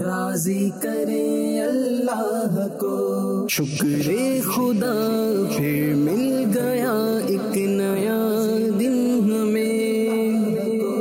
راضی کریں اللہ کو۔ شکر خدا پھر مل گیا ایک نیا دن ہمیں،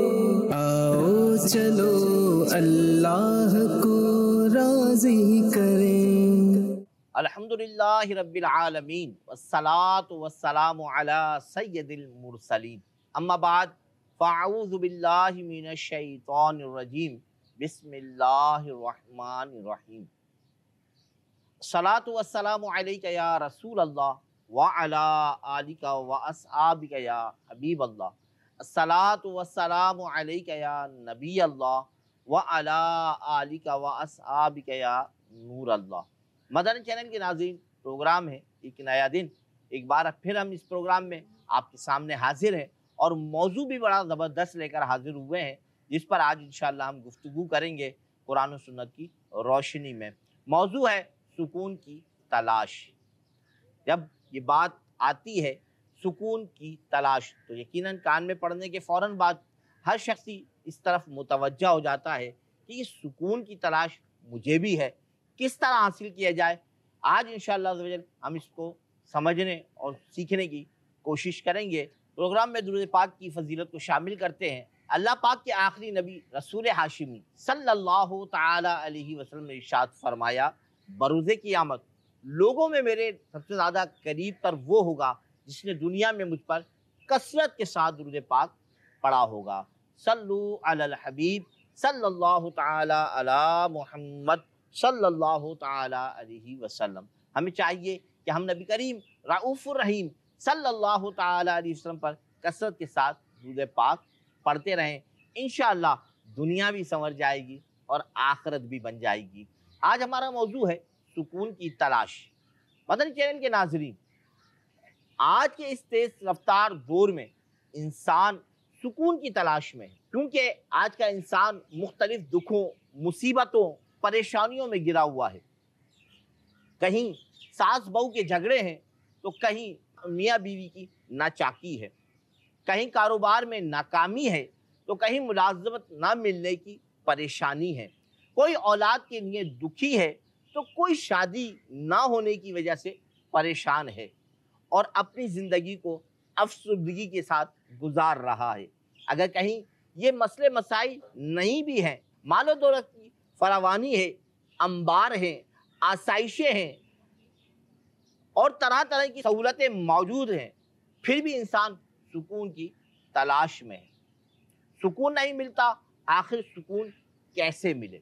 آؤ چلو اللہ کو راضی کریں۔ الحمدللہ رب العالمین والصلاة والسلام علی سید المرسلین، اما بعد فاعوذ باللہ من الشیطان الرجیم، بسم اللہ الرحمن الرحیم۔ الصلاة والسلام علیک یا رسول اللہ وعلی آلک واصحابک یا حبیب اللہ، الصلاة والسلام علیک یا نبی اللہ وعلی آلک واصحابک یا نور اللہ۔ مدنی چینل کے ناظرین، پروگرام ہے ایک نیا دن، ایک بار پھر ہم اس پروگرام میں آپ کے سامنے حاضر ہیں اور موضوع بھی بڑا زبردست لے کر حاضر ہوئے ہیں، جس پر آج انشاءاللہ ہم گفتگو کریں گے قرآن و سنت کی روشنی میں۔ موضوع ہے سکون کی تلاش۔ جب یہ بات آتی ہے سکون کی تلاش تو یقیناً کان میں پڑنے کے فوراً بعد ہر شخصی اس طرف متوجہ ہو جاتا ہے کہ یہ سکون کی تلاش مجھے بھی ہے، کس طرح حاصل کیا جائے۔ آج انشاءاللہ ہم اس کو سمجھنے اور سیکھنے کی کوشش کریں گے۔ پروگرام میں درود پاک کی فضیلت کو شامل کرتے ہیں۔ اللہ پاک کے آخری نبی رسول ہاشمی صلی اللہ تعالی علیہ وسلم نے ارشاد فرمایا، بروز قیامت لوگوں میں میرے سب سے زیادہ قریب تر وہ ہوگا جس نے دنیا میں مجھ پر کثرت کے ساتھ درود پاک پڑھا ہوگا۔ صلو علی الحبیب صلی اللہ تعالی علی محمد صلی اللہ تعالی علیہ وسلم۔ ہمیں چاہیے کہ ہم نبی کریم رؤوف الرحیم صلی اللہ تعالی علیہ وسلم پر کثرت کے ساتھ درود پاک پڑھتے رہیں۔ انشاءاللہ دنیا بھی سنور جائے گی اور آخرت بھی بن جائے گی۔ آج ہمارا موضوع ہے سکون کی تلاش۔ مدنی چینل کے ناظرین، آج کے اس تیز رفتار دور میں انسان سکون کی تلاش میں ہے، کیونکہ آج کا انسان مختلف دکھوں، مصیبتوں، پریشانیوں میں گرا ہوا ہے۔ کہیں ساس بہو کے جھگڑے ہیں تو کہیں میاں بیوی کی ناچاکی ہے، کہیں کاروبار میں ناکامی ہے تو کہیں ملازمت نہ ملنے کی پریشانی ہے، کوئی اولاد کے لیے دکھی ہے تو کوئی شادی نہ ہونے کی وجہ سے پریشان ہے اور اپنی زندگی کو افسردگی کے ساتھ گزار رہا ہے۔ اگر کہیں یہ مسئلے مسائل نہیں بھی ہیں، مال و دولت کی فراوانی ہے، انبار ہیں، آسائشیں ہیں اور طرح طرح کی سہولتیں موجود ہیں، پھر بھی انسان سکون کی تلاش میں ہے۔ سکون نہیں ملتا، آخر سکون کیسے ملے؟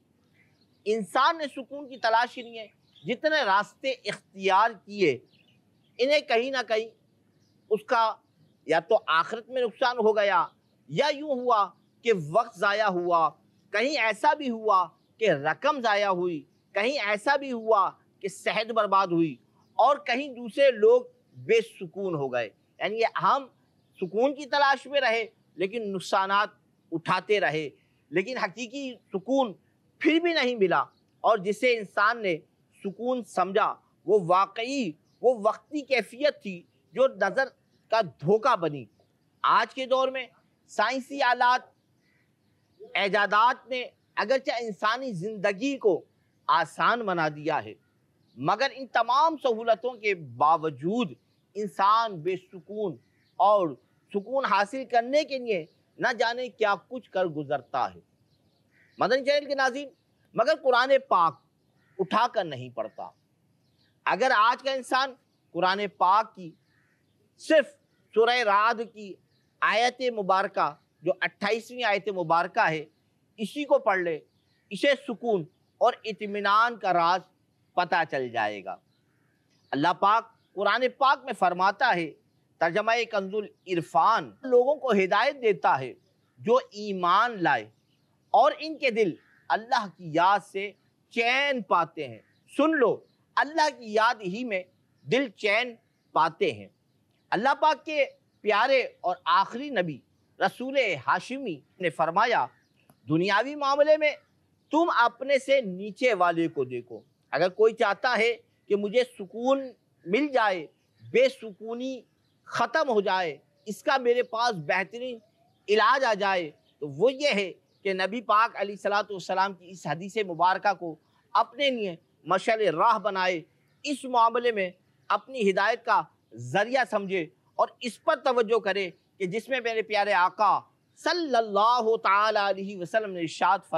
انسان نے سکون کی تلاش کے لیے جتنے راستے اختیار کیے، انہیں کہیں نہ کہیں اس کا یا تو آخرت میں نقصان ہو گیا، یا یوں ہوا کہ وقت ضائع ہوا، کہیں ایسا بھی ہوا کہ رقم ضائع ہوئی، کہیں ایسا بھی ہوا کہ صحت برباد ہوئی، اور کہیں دوسرے لوگ بے سکون ہو گئے۔ یعنی ہم سکون کی تلاش میں رہے لیکن نقصانات اٹھاتے رہے، لیکن حقیقی سکون پھر بھی نہیں ملا، اور جسے انسان نے سکون سمجھا وہ واقعی وہ وقتی کیفیت تھی جو نظر کا دھوکہ بنی۔ آج کے دور میں سائنسی آلات، ایجادات نے اگرچہ انسانی زندگی کو آسان بنا دیا ہے، مگر ان تمام سہولتوں کے باوجود انسان بے سکون اور سکون حاصل کرنے کے لیے نہ جانے کیا کچھ کر گزرتا ہے۔ مدنی چینل کے ناظرین، مگر قرآن پاک اٹھا کر نہیں پڑھتا۔ اگر آج کا انسان قرآن پاک کی صرف سورہ رعد کی آیت مبارکہ جو 28ویں آیت مبارکہ ہے اسی کو پڑھ لے، اسے سکون اور اطمینان کا راز پتہ چل جائے گا۔ اللہ پاک قرآن پاک میں فرماتا ہے، ترجمہ کنز العرفان، لوگوں کو ہدایت دیتا ہے جو ایمان لائے اور ان کے دل اللہ کی یاد سے چین پاتے ہیں۔ سن لو، اللہ کی یاد ہی میں دل چین پاتے ہیں۔ اللہ پاک کے پیارے اور آخری نبی رسول ہاشمی نے فرمایا، دنیاوی معاملے میں تم اپنے سے نیچے والے کو دیکھو۔ اگر کوئی چاہتا ہے کہ مجھے سکون مل جائے، بے سکونی ختم ہو جائے، اس کا میرے پاس بہترین علاج آ جائے، تو وہ یہ ہے کہ نبی پاک علیہ الصلوۃ والسلام کی اس حدیث مبارکہ کو اپنے لیے مشعل راہ بنائے، اس معاملے میں اپنی ہدایت کا ذریعہ سمجھے اور اس پر توجہ کرے کہ جس میں میرے پیارے آقا صلی اللہ تعالی علیہ وسلم نے ارشاد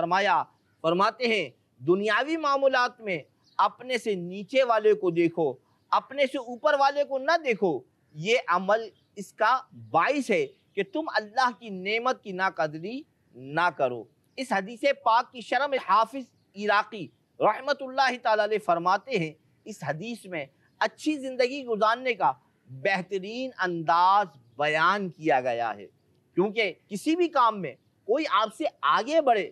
فرماتے ہیں دنیاوی معاملات میں اپنے سے نیچے والے کو دیکھو، اپنے سے اوپر والے کو نہ دیکھو، یہ عمل اس کا باعث ہے کہ تم اللہ کی نعمت کی ناقدری نہ کرو۔ اس حدیث پاک کی شرح میں حافظ عراقی رحمت اللہ تعالی علیہ فرماتے ہیں اس حدیث میں اچھی زندگی گزارنے کا بہترین انداز بیان کیا گیا ہے، کیونکہ کسی بھی کام میں کوئی آپ سے آگے بڑھے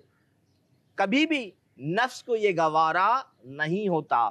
کبھی بھی نفس کو یہ گوارا نہیں ہوتا،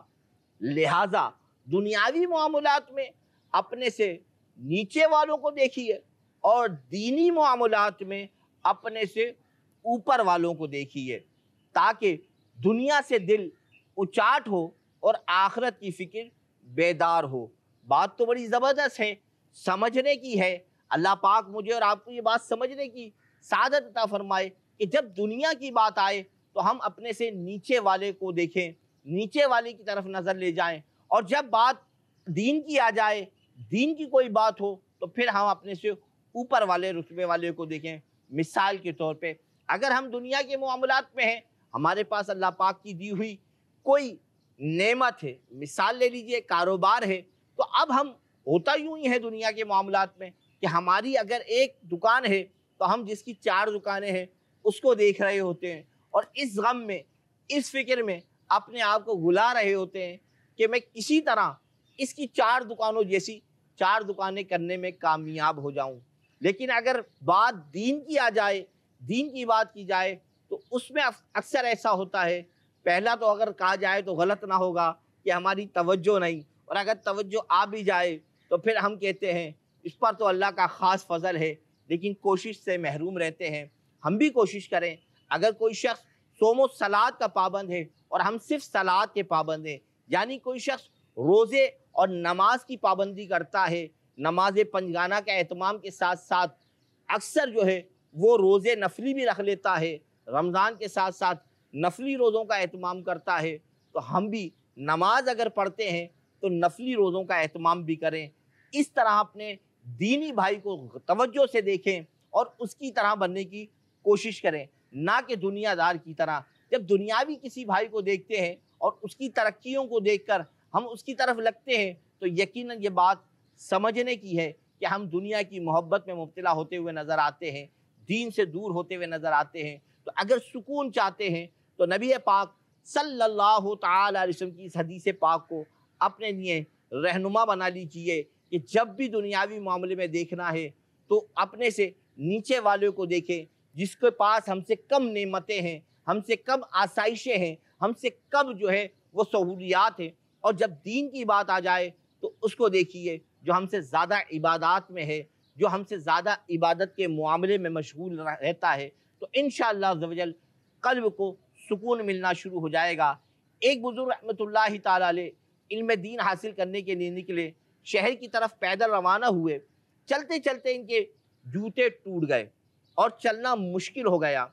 لہٰذا دنیاوی معاملات میں اپنے سے نیچے والوں کو دیکھیے اور دینی معاملات میں اپنے سے اوپر والوں کو دیکھیے، تاکہ دنیا سے دل اچاٹ ہو اور آخرت کی فکر بیدار ہو۔ بات تو بڑی زبردست ہے، سمجھنے کی ہے۔ اللہ پاک مجھے اور آپ کو یہ بات سمجھنے کی سعادت عطا فرمائے کہ جب دنیا کی بات آئے تو ہم اپنے سے نیچے والے کو دیکھیں، نیچے والے کی طرف نظر لے جائیں، اور جب بات دین کی آ جائے، دین کی کوئی بات ہو تو پھر ہم اپنے سے اوپر والے رتبے والے کو دیکھیں۔ مثال کے طور پہ اگر ہم دنیا کے معاملات میں ہیں، ہمارے پاس اللہ پاک کی دی ہوئی کوئی نعمت ہے، مثال لے لیجئے کاروبار ہے، تو اب ہم ہوتا یوں ہی ہے دنیا کے معاملات میں کہ ہماری اگر ایک دکان ہے تو ہم جس کی 4 دکانیں ہیں اس کو دیکھ رہے ہوتے ہیں، اور اس غم میں، اس فکر میں اپنے آپ کو گلا رہے ہوتے ہیں کہ میں کسی طرح اس کی 4 دکانوں جیسی 4 دکانیں کرنے میں کامیاب ہو جاؤں۔ لیکن اگر بات دین کی آ جائے، دین کی بات کی جائے، تو اس میں اکثر ایسا ہوتا ہے، پہلا تو اگر کہا جائے تو غلط نہ ہوگا کہ ہماری توجہ نہیں، اور اگر توجہ آ بھی جائے تو پھر ہم کہتے ہیں اس پر تو اللہ کا خاص فضل ہے، لیکن کوشش سے محروم رہتے ہیں۔ ہم بھی کوشش کریں، اگر کوئی شخص صوم و صلات کا پابند ہے اور ہم صرف صلات کے پابند ہیں، یعنی کوئی شخص روزے اور نماز کی پابندی کرتا ہے، نماز پنجگانہ کا اہتمام کے ساتھ ساتھ اکثر جو ہے وہ روزے نفلی بھی رکھ لیتا ہے، رمضان کے ساتھ ساتھ نفلی روزوں کا اہتمام کرتا ہے، تو ہم بھی نماز اگر پڑھتے ہیں تو نفلی روزوں کا اہتمام بھی کریں۔ اس طرح اپنے دینی بھائی کو توجہ سے دیکھیں اور اس کی طرح بننے کی کوشش کریں، نہ کہ دنیا دار کی طرح۔ جب دنیاوی کسی بھائی کو دیکھتے ہیں اور اس کی ترقیوں کو دیکھ کر ہم اس کی طرف لگتے ہیں تو یقیناً یہ بات سمجھنے کی ہے کہ ہم دنیا کی محبت میں مبتلا ہوتے ہوئے نظر آتے ہیں، دین سے دور ہوتے ہوئے نظر آتے ہیں۔ تو اگر سکون چاہتے ہیں تو نبی پاک صلی اللہ تعالی علیہ وسلم کی اس حدیث پاک کو اپنے لیے رہنما بنا لیجئے کہ جب بھی دنیاوی معاملے میں دیکھنا ہے تو اپنے سے نیچے والے کو دیکھیں، جس کے پاس ہم سے کم نعمتیں ہیں، ہم سے کم آسائشیں ہیں، ہم سے کم جو ہے وہ سہولیات ہیں، اور جب دین کی بات آ جائے تو اس کو دیکھیے جو ہم سے زیادہ عبادات میں ہے، جو ہم سے زیادہ عبادت کے معاملے میں مشغول رہتا ہے، تو انشاءاللہ عز و جل قلب کو سکون ملنا شروع ہو جائے گا۔ ایک بزرگ رحمۃ اللہ تعالی علیہ علم دین حاصل کرنے کے لیے نکلے، شہر کی طرف پیدل روانہ ہوئے، چلتے چلتے ان کے جوتے ٹوٹ گئے اور چلنا مشکل ہو گیا،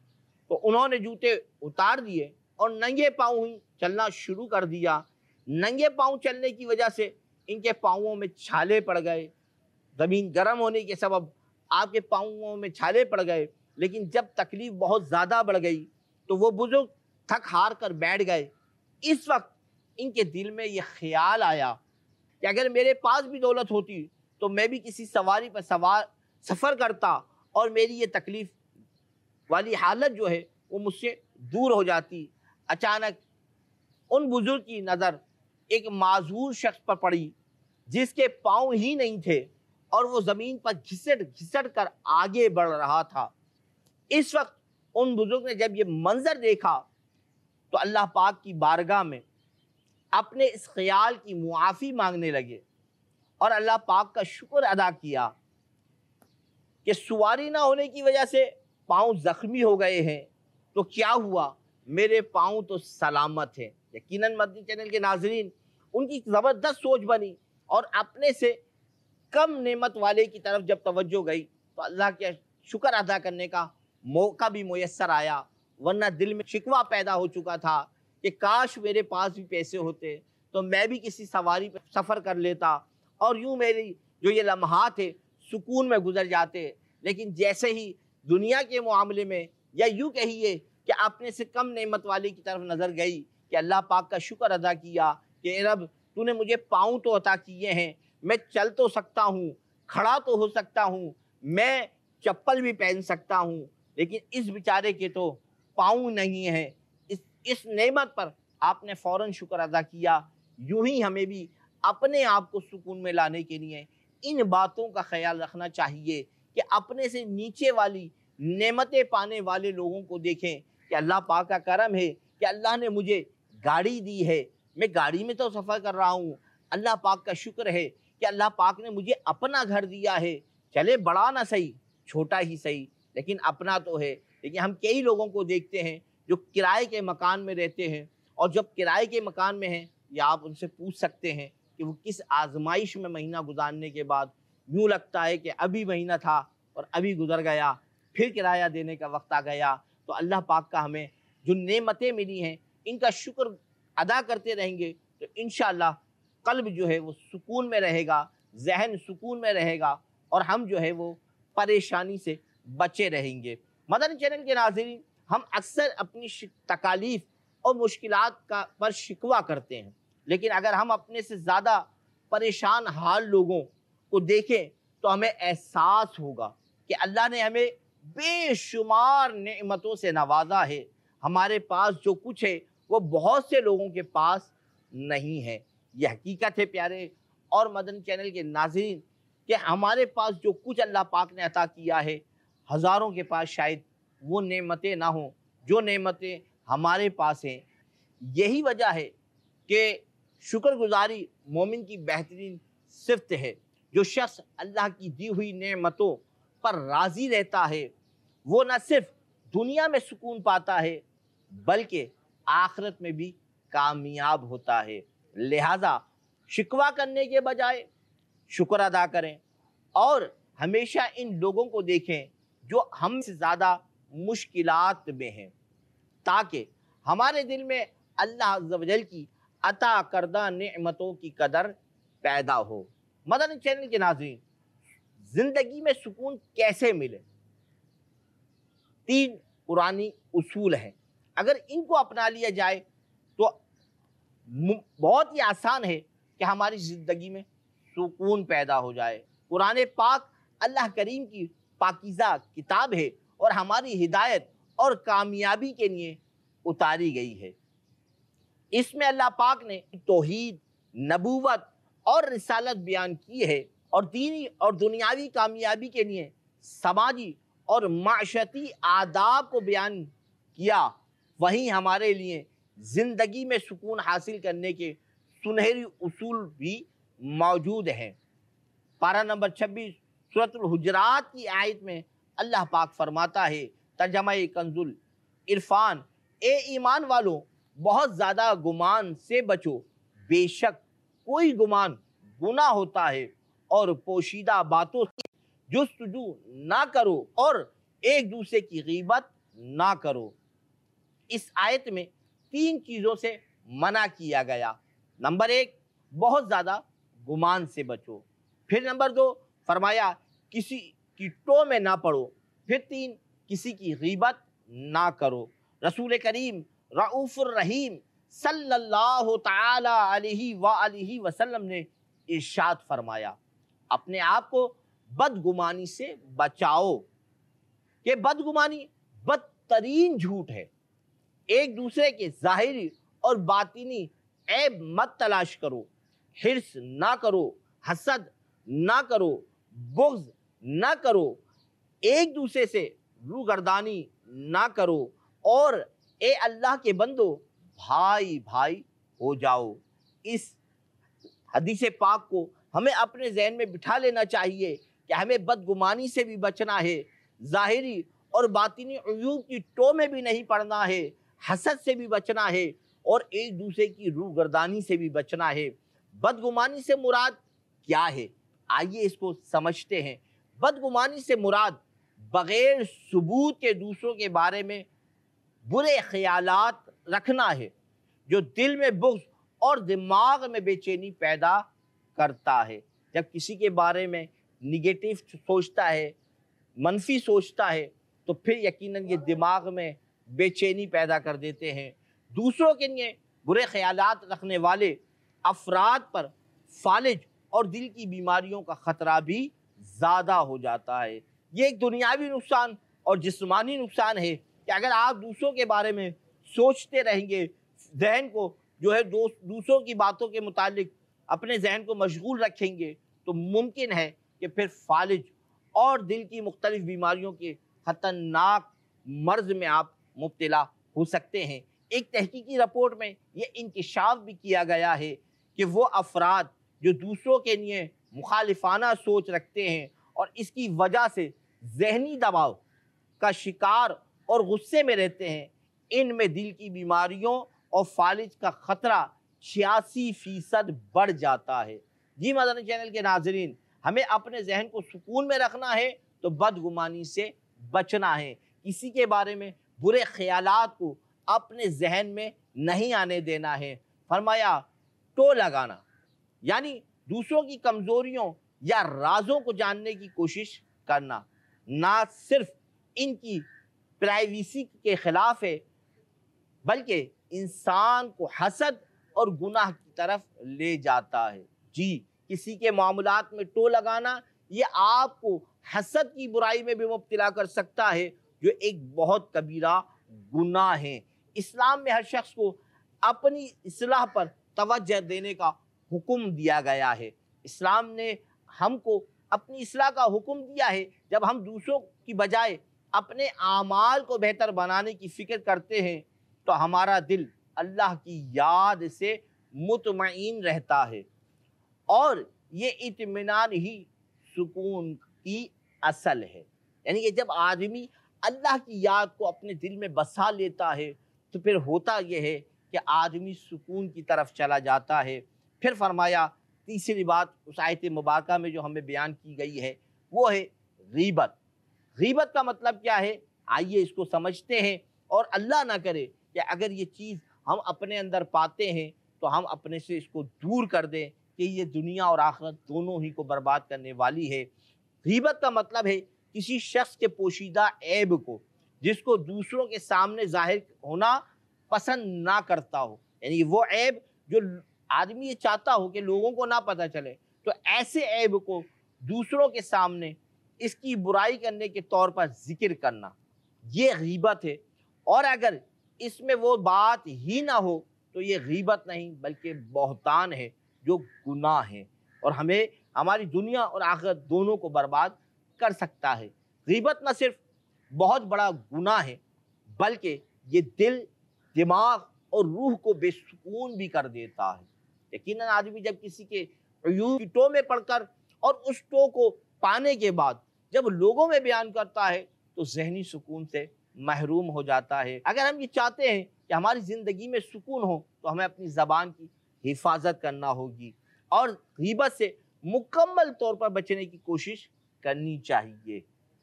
تو انہوں نے جوتے اتار دیے اور ننگے پاؤں ہی چلنا شروع کر دیا۔ ننگے پاؤں چلنے کی وجہ سے ان کے پاؤں میں چھالے پڑ گئے، زمین گرم ہونے کے سبب آپ کے پاؤں میں چھالے پڑ گئے، لیکن جب تکلیف بہت زیادہ بڑھ گئی تو وہ بزرگ تھک ہار کر بیٹھ گئے۔ اس وقت ان کے دل میں یہ خیال آیا کہ اگر میرے پاس بھی دولت ہوتی تو میں بھی کسی سواری پر سفر کرتا اور میری یہ تکلیف والی حالت جو ہے وہ مجھ سے دور ہو جاتی۔ اچانک ان بزرگ کی نظر ایک معذور شخص پر پڑی جس کے پاؤں ہی نہیں تھے اور وہ زمین پر گھسٹ کر آگے بڑھ رہا تھا۔ اس وقت ان بزرگ نے جب یہ منظر دیکھا تو اللہ پاک کی بارگاہ میں اپنے اس خیال کی معافی مانگنے لگے اور اللہ پاک کا شکر ادا کیا کہ سواری نہ ہونے کی وجہ سے پاؤں زخمی ہو گئے ہیں، تو کیا ہوا، میرے پاؤں تو سلامت ہیں۔ یقیناً مدنی چینل کے ناظرین، ان کی زبردست سوچ بنی اور اپنے سے کم نعمت والے کی طرف جب توجہ گئی تو اللہ کے شکر ادا کرنے کا मौका भी मुयस्सर आया, वरना दिल में शिकवा पैदा हो चुका था कि काश मेरे पास भी पैसे होते तो मैं भी किसी सवारी पर सफ़र कर लेता और यूँ मेरी जो ये लम्हात थे सुकून में गुजर जाते। लेकिन जैसे ही दुनिया के मामले में या यूँ कहिए कि अपने से कम नेमत वाले की तरफ नज़र गई कि अल्लाह पाक का शुक्र अदा किया कि रब तूने मुझे पाँव तो अता किए हैं, मैं चल तो सकता हूँ, खड़ा तो हो सकता हूँ, मैं चप्पल भी पहन सकता हूँ, लेकिन इस बेचारे के तो पाँव नहीं है। इस नेमत पर आपने फ़ौरन शुक्र अदा किया। यूं ही हमें भी अपने आप को सुकून में लाने के लिए इन बातों का ख्याल रखना चाहिए कि अपने से नीचे वाली नेमतें पाने वाले लोगों को देखें कि अल्लाह पाक का करम है कि अल्लाह ने मुझे गाड़ी दी है, मैं गाड़ी में तो सफ़र कर रहा हूँ। अल्लाह पाक का शुक्र है कि अल्लाह पाक ने मुझे अपना घर दिया है, चले बड़ा ना सही, छोटा ही सही, लेकिन अपना तो है। लेकिन हम कई लोगों को देखते हैं जो किराए के मकान में रहते हैं, और जब किराए के मकान में हैं या आप उनसे पूछ सकते हैं कि वो किस आजमाइश में महीना गुजारने के बाद यूँ लगता है कि अभी महीना था और अभी गुजर गया, फिर किराया देने का वक्त आ गया। तो अल्लाह पाक का हमें जो नेमतें मिली हैं इनका शुक्र अदा करते रहेंगे तो इंशाअल्लाह कल्ब जो है वो सुकून में रहेगा, जहन सुकून में रहेगा और हम जो है वो परेशानी से बचे रहेंगे। मदनी चैनल के नाज़रीन, हम अक्सर अपनी तकालीफ और मुश्किलात का पर शिकवा करते हैं, लेकिन अगर हम अपने से ज़्यादा परेशान हाल लोगों को देखें तो हमें एहसास होगा कि अल्लाह ने हमें बेशुमार नेमतों से नवाजा है। हमारे पास जो कुछ है वो बहुत से लोगों के पास नहीं है। यह हकीकत है प्यारे और मदनी चैनल के नाज़रीन कि हमारे पास जो कुछ अल्लाह पाक ने अता किया है, हज़ारों के पास शायद वो नेमतें ना हों जो नेमतें हमारे पास हैं। यही वजह है कि शुक्रगुजारी मोमिन की बेहतरीन सिफ़त है। जो शख्स अल्लाह की दी हुई नेमतों पर राज़ी रहता है वो न सिर्फ दुनिया में सुकून पाता है बल्कि आखिरत में भी कामयाब होता है। लिहाजा शिकवा करने के बजाय शुक्र अदा करें और हमेशा इन लोगों को देखें जो हमसे ज़्यादा मुश्किलात में हैं, ताकि हमारे दिल में अल्लाह अज़्ज़ व जल की अता करदा नेमतों की कदर पैदा हो। मदनी चैनल के नाज़रीन, ज़िंदगी में सुकून कैसे मिले? 3 पुरानी उसूल हैं, अगर इनको अपना लिया जाए तो बहुत ही आसान है कि हमारी ज़िंदगी में सुकून पैदा हो जाए। कुरान पाक अल्लाह करीम की पाकीज़ा किताब है और हमारी हिदायत और कामयाबी के लिए उतारी गई है। इसमें अल्लाह पाक ने तौहीद, नबूवत और रिसालत बयान की है और दीनी और दुनियावी कामयाबी के लिए समाजी और माशरती आदाब को बयान किया। वहीं हमारे लिए ज़िंदगी में सुकून हासिल करने के सुनहरी उसूल भी मौजूद हैं। पारा नंबर 26 सूरतुल हुजरात की आयत में अल्लाह पाक फरमाता है, तर्जमा कंजुल इरफान, ए ईमान वालों, बहुत ज़्यादा गुमान से बचो, बेशक कोई गुमान गुनाह होता है, और पोशीदा बातों से जुस्तजू ना करो और एक दूसरे की गीबत ना करो। इस आयत में 3 चीज़ों से मना किया गया। नंबर 1, बहुत ज़्यादा गुमान से बचो। फिर नंबर 2 फरमाया किसी की टो में ना पड़ो। फिर 3 किसी की गीबत ना करो। रसूल करीम रऊफ़ुर रहीम सल्लल्लाहु ताला अलैहि वसल्लम ने इरशाद फरमाया, अपने आप को बदगुमानी से बचाओ कि बदगुमानी बदतरीन झूठ है। एक दूसरे के ज़ाहिरी और बातिनी ऐब मत तलाश करो, हिर्स ना करो, हसद ना करो, बुग़्ज़ ना करो, एक दूसरे से रूगर्दानी ना करो और ए अल्लाह के बंदो भाई भाई हो जाओ। इस हदीस पाक को हमें अपने जहन में बिठा लेना चाहिए कि हमें बदगुमानी से भी बचना है, ज़ाहिरी और बातिनी अयूब की टो में भी नहीं पड़ना है, हसद से भी बचना है और एक दूसरे की रूगर्दानी से भी बचना है। बदगुमानी से मुराद क्या है? आइए इसको समझते हैं। बदगुमानी से मुराद بغیر ثبوت کے دوسروں کے بارے میں برے خیالات رکھنا ہے، جو دل میں بغض اور دماغ میں بے چینی پیدا کرتا ہے۔ جب کسی کے بارے میں نگیٹو سوچتا ہے، منفی سوچتا ہے، تو پھر یقیناً یہ دماغ میں بے چینی پیدا کر دیتے ہیں۔ دوسروں کے لیے برے خیالات رکھنے والے افراد پر فالج اور دل کی بیماریوں کا خطرہ بھی زیادہ ہو جاتا ہے۔ یہ ایک دنیاوی نقصان اور جسمانی نقصان ہے کہ اگر آپ دوسروں کے بارے میں سوچتے رہیں گے، ذہن کو جو ہے دوسروں کی باتوں کے متعلق اپنے ذہن کو مشغول رکھیں گے، تو ممکن ہے کہ پھر فالج اور دل کی مختلف بیماریوں کے خطرناک مرض میں آپ مبتلا ہو سکتے ہیں۔ ایک تحقیقی رپورٹ میں یہ انکشاف بھی کیا گیا ہے کہ وہ افراد جو دوسروں کے لیے مخالفانہ سوچ رکھتے ہیں اور اس کی وجہ سے ذہنی دباؤ کا شکار اور غصے میں رہتے ہیں، ان میں دل کی بیماریوں اور فالج کا خطرہ 86% بڑھ جاتا ہے۔ جی مدنی چینل کے ناظرین، ہمیں اپنے ذہن کو سکون میں رکھنا ہے تو بدگمانی سے بچنا ہے، کسی کے بارے میں برے خیالات کو اپنے ذہن میں نہیں آنے دینا ہے۔ فرمایا ٹو لگانا یعنی دوسروں کی کمزوریوں یا رازوں کو جاننے کی کوشش کرنا نہ صرف ان کی پرائیویسی کے خلاف ہے بلکہ انسان کو حسد اور گناہ کی طرف لے جاتا ہے۔ جی، کسی کے معاملات میں ٹو لگانا یہ آپ کو حسد کی برائی میں بھی مبتلا کر سکتا ہے، جو ایک بہت کبیرہ گناہ ہے۔ اسلام میں ہر شخص کو اپنی اصلاح پر توجہ دینے کا حکم دیا گیا ہے۔ اسلام نے ہم کو اپنی اصلاح کا حکم دیا ہے۔ جب ہم دوسروں کی بجائے اپنے اعمال کو بہتر بنانے کی فکر کرتے ہیں تو ہمارا دل اللہ کی یاد سے مطمئن رہتا ہے، اور یہ اطمینان ہی سکون کی اصل ہے۔ یعنی کہ جب آدمی اللہ کی یاد کو اپنے دل میں بسا لیتا ہے تو پھر ہوتا یہ ہے کہ آدمی سکون کی طرف چلا جاتا ہے۔ پھر فرمایا تیسری بات اس آیت مبارکہ میں جو ہمیں بیان کی گئی ہے وہ ہے غیبت۔ غیبت کا مطلب کیا ہے؟ آئیے اس کو سمجھتے ہیں، اور اللہ نہ کرے کہ اگر یہ چیز ہم اپنے اندر پاتے ہیں تو ہم اپنے سے اس کو دور کر دیں کہ یہ دنیا اور آخرت دونوں ہی کو برباد کرنے والی ہے۔ غیبت کا مطلب ہے کسی شخص کے پوشیدہ عیب کو جس کو دوسروں کے سامنے ظاہر ہونا پسند نہ کرتا ہو، یعنی وہ عیب جو آدمی یہ چاہتا ہو کہ لوگوں کو نہ پتہ چلے، تو ایسے عیب کو دوسروں کے سامنے اس کی برائی کرنے کے طور پر ذکر کرنا، یہ غیبت ہے۔ اور اگر اس میں وہ بات ہی نہ ہو تو یہ غیبت نہیں بلکہ بہتان ہے، جو گناہ ہے اور ہمیں ہماری دنیا اور آخرت دونوں کو برباد کر سکتا ہے۔ غیبت نہ صرف بہت بڑا گناہ ہے بلکہ یہ دل، دماغ اور روح کو بے سکون بھی کر دیتا ہے۔ یقیناً آدمی جب کسی کے عیوب کی ٹو میں پڑھ کر اور اس ٹو کو پانے کے بعد جب لوگوں میں بیان کرتا ہے تو ذہنی سکون سے محروم ہو جاتا ہے۔ اگر ہم یہ چاہتے ہیں کہ ہماری زندگی میں سکون ہو تو ہمیں اپنی زبان کی حفاظت کرنا ہوگی اور غیبت سے مکمل طور پر بچنے کی کوشش کرنی چاہیے۔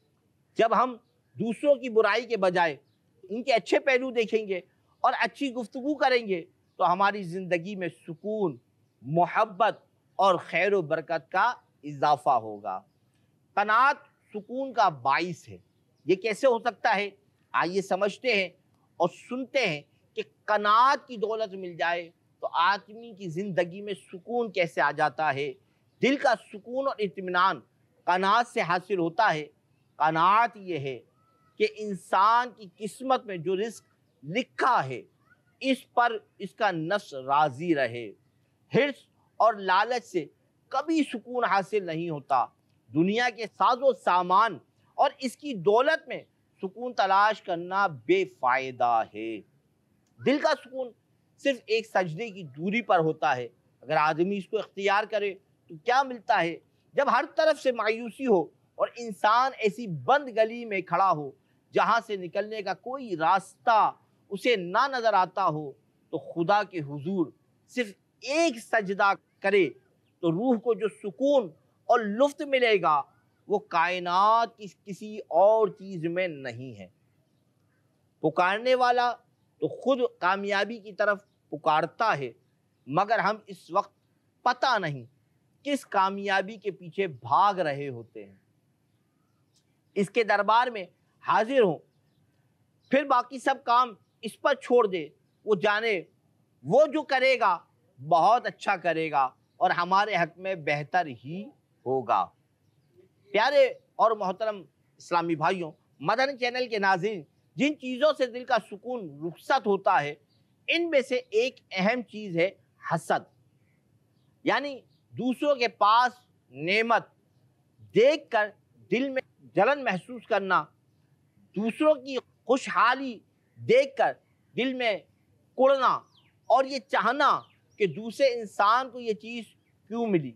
جب ہم دوسروں کی برائی کے بجائے ان کے اچھے پہلو دیکھیں گے اور اچھی گفتگو کریں گے تو ہماری زندگی میں سکون، محبت اور خیر و برکت کا اضافہ ہوگا۔ قناعت سکون کا باعث ہے۔ یہ کیسے ہو سکتا ہے؟ آئیے سمجھتے ہیں اور سنتے ہیں کہ قناعت کی دولت مل جائے تو آدمی کی زندگی میں سکون کیسے آ جاتا ہے۔ دل کا سکون اور اطمینان قناعت سے حاصل ہوتا ہے۔ قناعت یہ ہے کہ انسان کی قسمت میں جو رزق لکھا ہے اس پر اس کا نفس راضی رہے۔ حرص اور لالچ سے کبھی سکون حاصل نہیں ہوتا۔ دنیا کے ساز و سامان اور اس کی دولت میں سکون تلاش کرنا بے فائدہ ہے۔ دل کا سکون صرف ایک سجدے کی دوری پر ہوتا ہے۔ اگر آدمی اس کو اختیار کرے تو کیا ملتا ہے؟ جب ہر طرف سے مایوسی ہو اور انسان ایسی بند گلی میں کھڑا ہو جہاں سے نکلنے کا کوئی راستہ اسے نہ نظر آتا ہو تو خدا کے حضور صرف ایک سجدہ کرے تو روح کو جو سکون اور لطف ملے گا وہ کائنات کی کسی اور چیز میں نہیں ہے۔ پکارنے والا تو خود کامیابی کی طرف پکارتا ہے، مگر ہم اس وقت پتہ نہیں کس کامیابی کے پیچھے بھاگ رہے ہوتے ہیں۔ اس کے دربار میں حاضر ہوں، پھر باقی سب کام اس پر چھوڑ دے۔ وہ جانے وہ جو کرے گا بہت اچھا کرے گا اور ہمارے حق میں بہتر ہی ہوگا۔ پیارے اور محترم اسلامی بھائیوں، مدنی چینل کے ناظرین، جن چیزوں سے دل کا سکون رخصت ہوتا ہے ان میں سے ایک اہم چیز ہے حسد، یعنی دوسروں کے پاس نعمت دیکھ کر دل میں جلن محسوس کرنا، دوسروں کی خوشحالی دیکھ کر دل میں کڑنا اور یہ چاہنا کہ دوسرے انسان کو یہ چیز کیوں ملی۔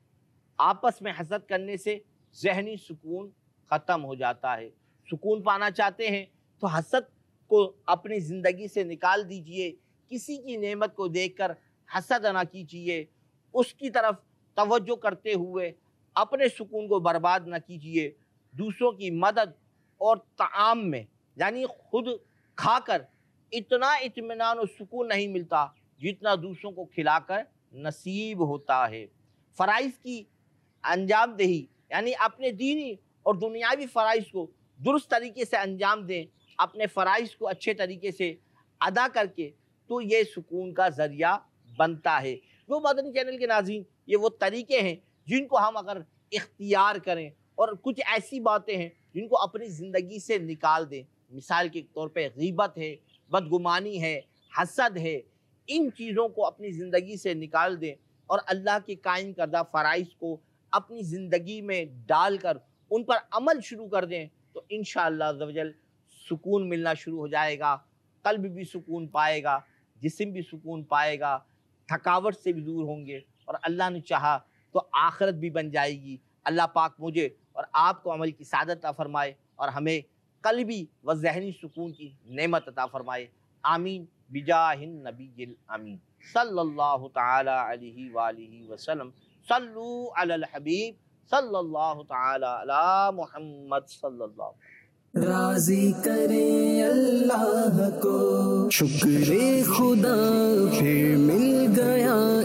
آپس میں حسد کرنے سے ذہنی سکون ختم ہو جاتا ہے۔ سکون پانا چاہتے ہیں تو حسد کو اپنی زندگی سے نکال دیجئے۔ کسی کی نعمت کو دیکھ کر حسد نہ کیجئے، اس کی طرف توجہ کرتے ہوئے اپنے سکون کو برباد نہ کیجئے۔ دوسروں کی مدد اور طعام میں، یعنی خود کھا کر اتنا اطمینان و سکون نہیں ملتا جتنا دوسروں کو کھلا کر نصیب ہوتا ہے۔ فرائض کی انجام دہی، یعنی اپنے دینی اور دنیاوی فرائض کو درست طریقے سے انجام دیں، اپنے فرائض کو اچھے طریقے سے ادا کر کے، تو یہ سکون کا ذریعہ بنتا ہے۔ وہ مدنی چینل کے ناظرین، یہ وہ طریقے ہیں جن کو ہم اگر اختیار کریں، اور کچھ ایسی باتیں ہیں جن کو اپنی زندگی سے نکال دیں، مثال کے طور پہ غیبت ہے، بدگمانی ہے، حسد ہے، ان چیزوں کو اپنی زندگی سے نکال دیں اور اللہ کے قائم کردہ فرائض کو اپنی زندگی میں ڈال کر ان پر عمل شروع کر دیں، تو انشاءاللہ عز و جل سکون ملنا شروع ہو جائے گا۔ قلب بھی سکون پائے گا، جسم بھی سکون پائے گا، تھکاوٹ سے بھی دور ہوں گے، اور اللہ نے چاہا تو آخرت بھی بن جائے گی۔ اللہ پاک مجھے اور آپ کو عمل کی سعادت عطا فرمائے اور ہمیں قلبی و ذہنی سکون کی نعمت عطا فرمائے۔ آمین بجاہ النبی الامین صلی اللہ تعالی علیہ وآلہ وسلم۔ صلو علی الحبیب صلی اللہ تعالی علی محمد صلی اللہ علیہ وسلم۔ راضی کرے اللہ کو شکر خدا پھر مل گیا